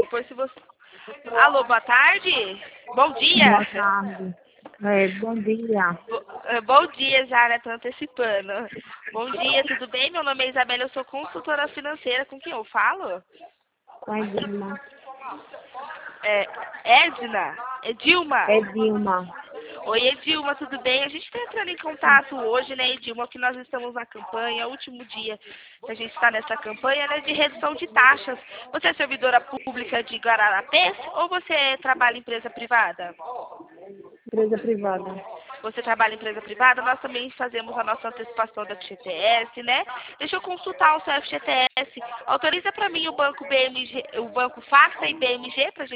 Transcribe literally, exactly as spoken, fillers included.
supor se você... Alô, boa tarde? Bom dia? Boa tarde. É, bom dia. Bo- eh, Bom dia já, né? Tô antecipando. Bom dia, tudo bem? Meu nome é Isabela, eu sou consultora financeira. Com quem eu falo? Com a Dilma. É Edna? É Dilma? É Dilma. Oi, Edilma, tudo bem? A gente está entrando em contato hoje, né, Edilma, que nós estamos na campanha, é o último dia que a gente está nessa campanha, né, de redução de taxas. Você é servidora pública de Guararapes ou você trabalha em empresa privada? Empresa privada. Você trabalha em empresa privada, nós também fazemos a nossa antecipação da F G T S, né? Deixa eu consultar o seu F G T S. Autoriza para mim o banco B M G, o banco Facta e B M G para